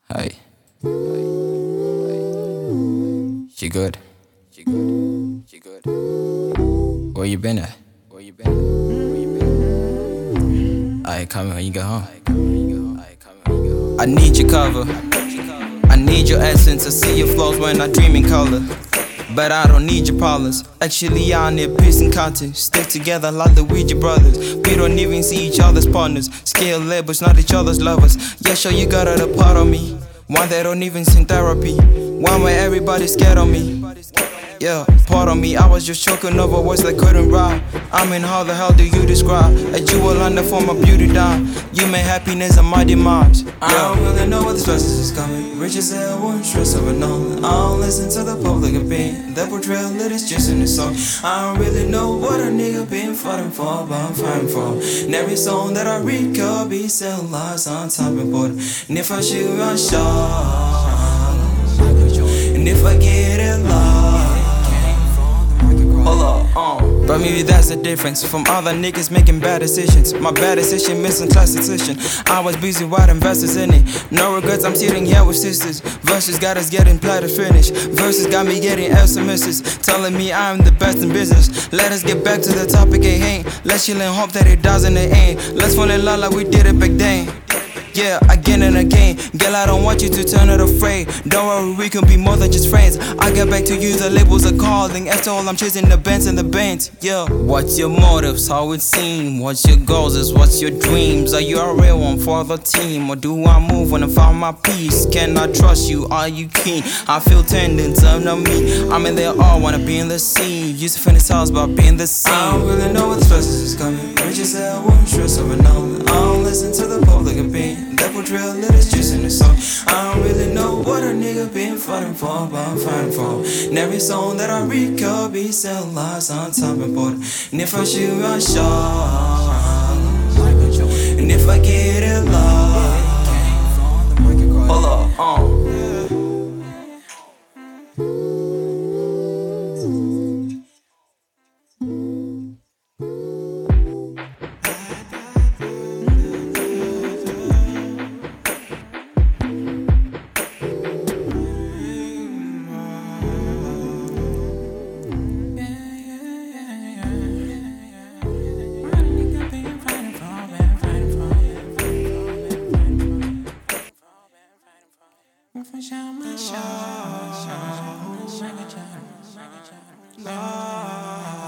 Hey. She good. She good. She good. Where you been at? Where you been at? Where you been at? I come when you get home. I need your cover. I need your essence. I see your flaws when I dream in color. But I don't need your problems. Actually, I need peace and content. Stick together like the Ouija brothers. We don't even see each other's partners. Scale labels, not each other's lovers. Yeah, sure, you got a part of me. One that don't even see therapy. One where everybody's scared of me. Yeah, part of me, I was just choking over words that couldn't rhyme. I mean, how the hell do you describe a jewel on the form of beauty dime? You made happiness on my demise. Yeah. I don't really know what the stress is coming. Rich as hell, won't stress over no. I don't listen to the public opinion. That portrayal that is just in the song. I don't really know what a nigga been fighting for, but I'm fighting for. And every song that I read could be selling lies on top important. And if I shoot, I shot. And if I get it lost. But maybe that's the difference from other niggas making bad decisions. My bad decision, missing class decision. I was busy writing verses in it. No regrets, I'm sitting here with sisters. Verses got us getting platter finished. Verses got me getting SMSs telling me I'm the best in business. Let us get back to the topic at hand. Let's chill and hope that it doesn't end. Let's fall in love like we did it back then. Yeah, again and again. Girl, I don't want you to turn it afraid. Don't worry, we can be more than just friends. I get back to you, the labels are calling. After all, I'm chasing the bands and the bands. Yeah. What's your motives? How it seems? What's your goals? What's your dreams? Are you a real one for the team? Or do I move when I found my peace? Can I trust you? Are you keen? I feel tending to me. I'm in there all, wanna be in the scene. Used to finish house, but being the same. I don't really know what the stress is coming. Rich as hell, won't stress over no. I don't listen to the public opinion. That portrayal that is just in the song. I don't really know what a nigga been fighting for, but I'm fighting for. And every song that I read could be selling lies on top important. And if I shoot, I shot. And if I get it lost. Hold up, For sure, my show.